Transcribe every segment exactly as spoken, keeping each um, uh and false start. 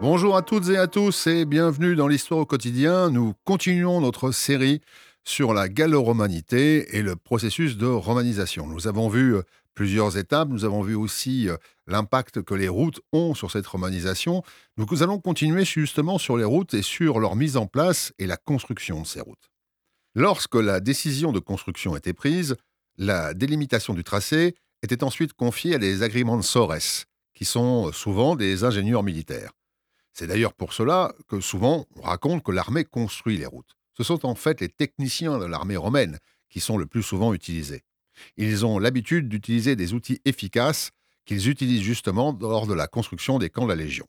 Bonjour à toutes et à tous et bienvenue dans l'Histoire au quotidien. Nous continuons notre série sur la gallo-romanité et le processus de romanisation. Nous avons vu euh, plusieurs étapes, nous avons vu aussi euh, l'impact que les routes ont sur cette romanisation. Donc nous allons continuer justement sur les routes et sur leur mise en place et la construction de ces routes. Lorsque la décision de construction était prise, la délimitation du tracé était ensuite confiée à des agrimensores, qui sont souvent des ingénieurs militaires. C'est d'ailleurs pour cela que souvent on raconte que l'armée construit les routes. Ce sont en fait les techniciens de l'armée romaine qui sont le plus souvent utilisés. Ils ont l'habitude d'utiliser des outils efficaces qu'ils utilisent justement lors de la construction des camps de la Légion.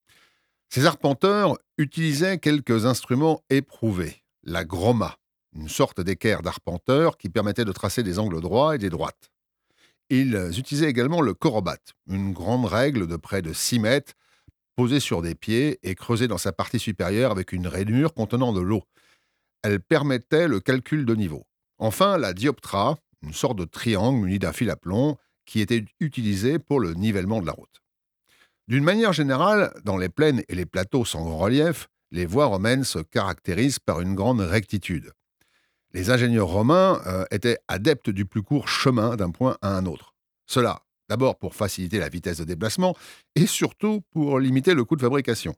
Ces arpenteurs utilisaient quelques instruments éprouvés. La groma, une sorte d'équerre d'arpenteur qui permettait de tracer des angles droits et des droites. Ils utilisaient également le korobat, une grande règle de près de six mètres posée sur des pieds et creusée dans sa partie supérieure avec une rainure contenant de l'eau. Elle permettait le calcul de niveau. Enfin, la dioptra, une sorte de triangle muni d'un fil à plomb qui était utilisé pour le nivellement de la route. D'une manière générale, dans les plaines et les plateaux sans grand relief, les voies romaines se caractérisent par une grande rectitude. Les ingénieurs romains euh, étaient adeptes du plus court chemin d'un point à un autre. Cela, d'abord pour faciliter la vitesse de déplacement et surtout pour limiter le coût de fabrication.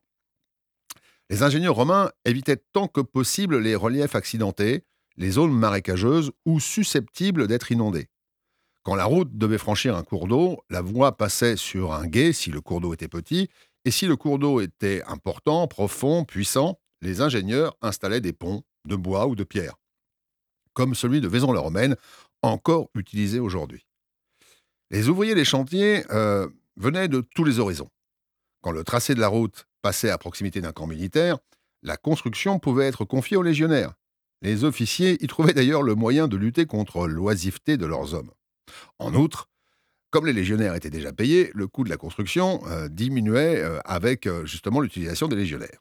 Les ingénieurs romains évitaient tant que possible les reliefs accidentés, les zones marécageuses ou susceptibles d'être inondées. Quand la route devait franchir un cours d'eau, la voie passait sur un gué si le cours d'eau était petit, et si le cours d'eau était important, profond, puissant, les ingénieurs installaient des ponts de bois ou de pierre, comme celui de Vaison-la-Romaine, encore utilisé aujourd'hui. Les ouvriers des chantiers euh, venaient de tous les horizons. Quand le tracé de la route passait à proximité d'un camp militaire, la construction pouvait être confiée aux légionnaires. Les officiers y trouvaient d'ailleurs le moyen de lutter contre l'oisiveté de leurs hommes. En outre, comme les légionnaires étaient déjà payés, le coût de la construction euh, diminuait euh, avec euh, justement l'utilisation des légionnaires.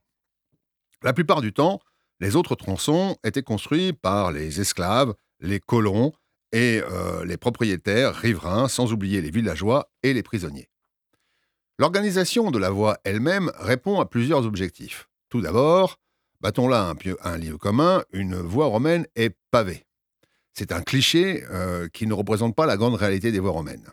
La plupart du temps, les autres tronçons étaient construits par les esclaves, les colons et euh, les propriétaires riverains, sans oublier les villageois et les prisonniers. L'organisation de la voie elle-même répond à plusieurs objectifs. Tout d'abord, battons là un, pieu- un lieu commun, une voie romaine est pavée. C'est un cliché euh, qui ne représente pas la grande réalité des voies romaines.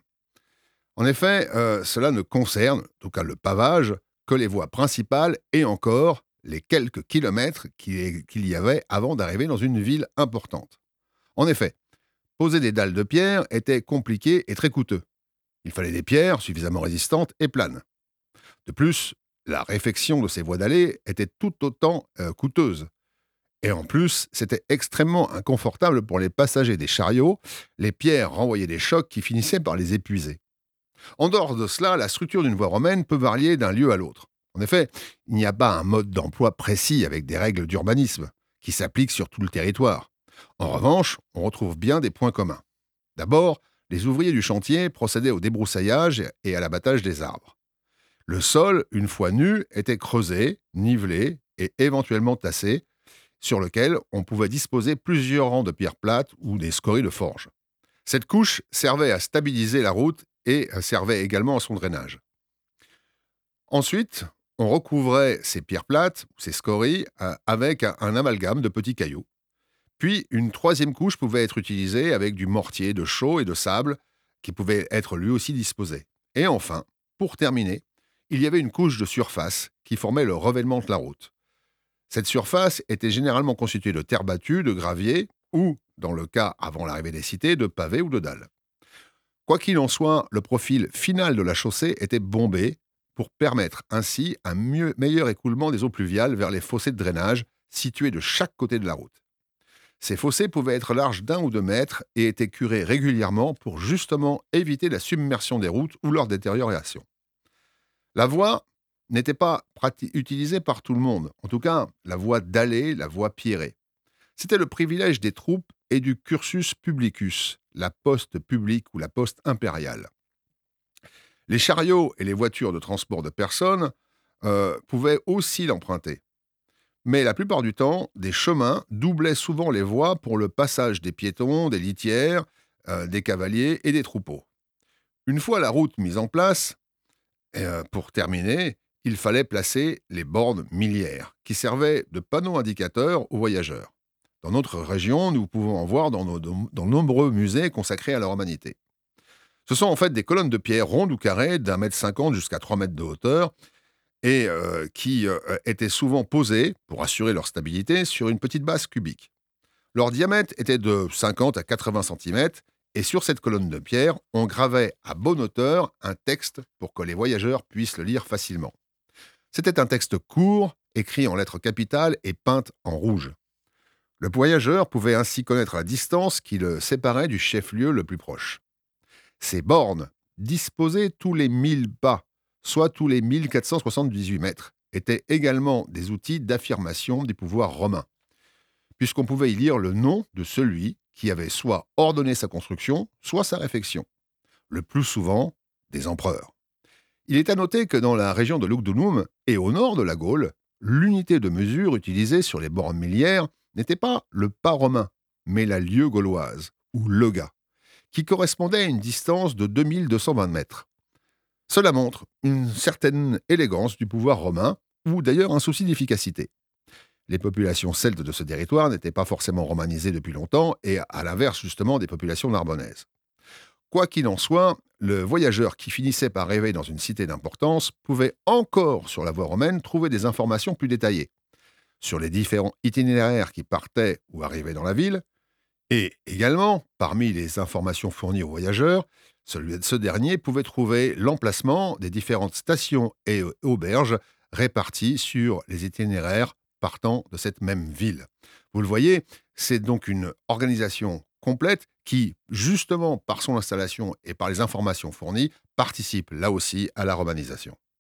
En effet, euh, cela ne concerne, en tout cas le pavage, que les voies principales et encore les quelques kilomètres qu'il qu'il y avait avant d'arriver dans une ville importante. En effet, poser des dalles de pierre était compliqué et très coûteux. Il fallait des pierres suffisamment résistantes et planes. De plus, la réfection de ces voies d'allée était tout autant euh, coûteuse. Et en plus, c'était extrêmement inconfortable pour les passagers des chariots. Les pierres renvoyaient des chocs qui finissaient par les épuiser. En dehors de cela, la structure d'une voie romaine peut varier d'un lieu à l'autre. En effet, il n'y a pas un mode d'emploi précis avec des règles d'urbanisme qui s'appliquent sur tout le territoire. En revanche, on retrouve bien des points communs. D'abord, les ouvriers du chantier procédaient au débroussaillage et à l'abattage des arbres. Le sol, une fois nu, était creusé, nivelé et éventuellement tassé, sur lequel on pouvait disposer plusieurs rangs de pierres plates ou des scories de forge. Cette couche servait à stabiliser la route et servait également à son drainage. Ensuite, on recouvrait ces pierres plates, ces scories, euh, avec un, un amalgame de petits cailloux. Puis, une troisième couche pouvait être utilisée avec du mortier, de chaux et de sable, qui pouvait être lui aussi disposé. Et enfin, pour terminer, il y avait une couche de surface qui formait le revêtement de la route. Cette surface était généralement constituée de terre battue, de gravier ou, dans le cas avant l'arrivée des cités, de pavés ou de dalles. Quoi qu'il en soit, le profil final de la chaussée était bombé pour permettre ainsi un mieux- meilleur écoulement des eaux pluviales vers les fossés de drainage situés de chaque côté de la route. Ces fossés pouvaient être larges d'un ou deux mètres et étaient curés régulièrement pour justement éviter la submersion des routes ou leur détérioration. La voie n'était pas prati- utilisée par tout le monde, en tout cas la voie dallée, la voie pierrée. C'était le privilège des troupes et du cursus publicus, la poste publique ou la poste impériale. Les chariots et les voitures de transport de personnes euh, pouvaient aussi l'emprunter. Mais la plupart du temps, des chemins doublaient souvent les voies pour le passage des piétons, des litières, euh, des cavaliers et des troupeaux. Une fois la route mise en place, euh, pour terminer, il fallait placer les bornes milliaires, qui servaient de panneaux indicateurs aux voyageurs. Dans notre région, nous pouvons en voir dans, nos, dans nombreux musées consacrés à la romanité. Ce sont en fait des colonnes de pierre rondes ou carrées d'un mètre cinquante jusqu'à trois mètres de hauteur et euh, qui euh, étaient souvent posées, pour assurer leur stabilité, sur une petite base cubique. Leur diamètre était de cinquante à quatre-vingts centimètres et sur cette colonne de pierre, on gravait à bonne hauteur un texte pour que les voyageurs puissent le lire facilement. C'était un texte court, écrit en lettres capitales et peintes en rouge. Le voyageur pouvait ainsi connaître la distance qui le séparait du chef-lieu le plus proche. Ces bornes, disposées tous les mille pas, soit tous les mille quatre cent soixante-dix-huit mètres, étaient également des outils d'affirmation du pouvoir romain, puisqu'on pouvait y lire le nom de celui qui avait soit ordonné sa construction, soit sa réfection. Le plus souvent, des empereurs. Il est à noter que dans la région de Lugdunum et au nord de la Gaule, l'unité de mesure utilisée sur les bornes milliaires n'était pas le pas romain, mais la lieue gauloise, ou lega, qui correspondait à une distance de deux mille deux cent vingt mètres. Cela montre une certaine élégance du pouvoir romain, ou d'ailleurs un souci d'efficacité. Les populations celtes de ce territoire n'étaient pas forcément romanisées depuis longtemps, et à l'inverse justement des populations narbonnaises. Quoi qu'il en soit, le voyageur qui finissait par arriver dans une cité d'importance pouvait encore, sur la voie romaine, trouver des informations plus détaillées sur les différents itinéraires qui partaient ou arrivaient dans la ville, et également, parmi les informations fournies aux voyageurs, celui- ce dernier pouvait trouver l'emplacement des différentes stations et euh, auberges réparties sur les itinéraires partant de cette même ville. Vous le voyez, c'est donc une organisation complète qui, justement par son installation et par les informations fournies, participe là aussi à la romanisation.